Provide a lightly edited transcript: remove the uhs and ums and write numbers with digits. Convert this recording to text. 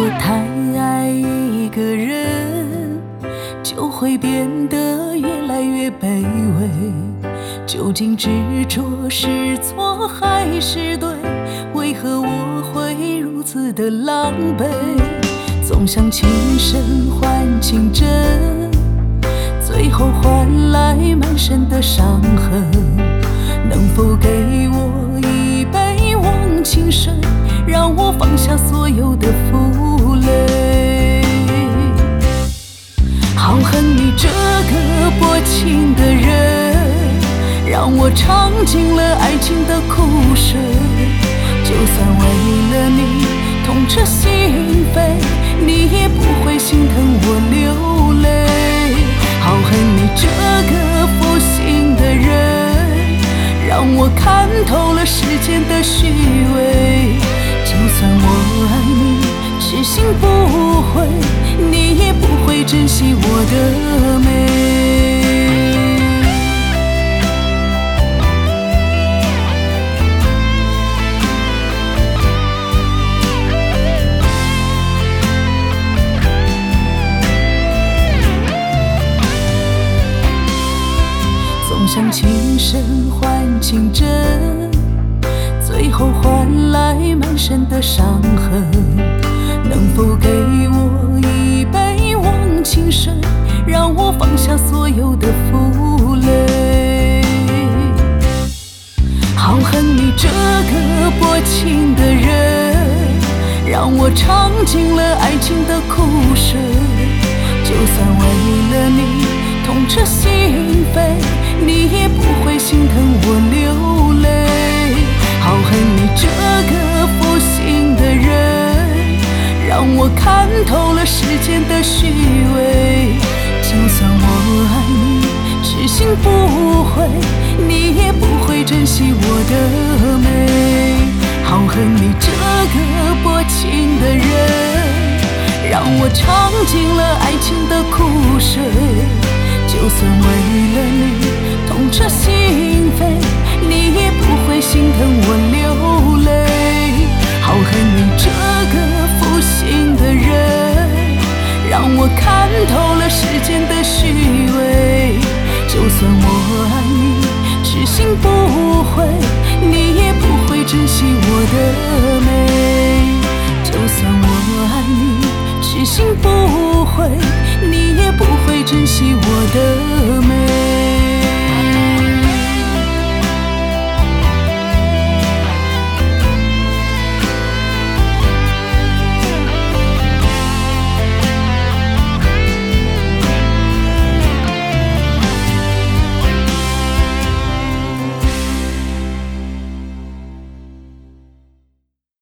果太爱一个人，就会变得越来越卑微。究竟执着是错还是对？为何我会如此的狼狈？总想情深换情真，最后换来满身的伤痕。能否给我一杯忘情水，让我放下所有的负累？好恨你这个薄情的人，让我尝尽了爱情的苦水。就算为了你痛彻心扉，你也不会心疼我流泪。好恨你这个负心的人，让我看透了世间的虚伪。就算我爱你痴心不悔，你也不会珍惜我的美。总想情深换情真，最后换来满身的伤痕。能否给我一杯忘情水，让我放下所有的负累？好恨你这个薄情的人，让我尝尽了爱情的苦水。就算为了你痛彻心扉，你也不会心疼我流泪。好恨你这个负心的人，让我看透了世间的虚伪。就算我爱你痴心不悔，你也不会珍惜我的美。好恨你这个薄情的人，让我尝尽了爱情的苦水。就算为了你痛彻心扉，你也不会心疼我流泪。好恨你这个负心的人，让我看透了世间的虚伪。就算我爱你痴心不悔，你也不会珍惜我的美。就算我爱你痴心不悔，你也不会珍惜我的美。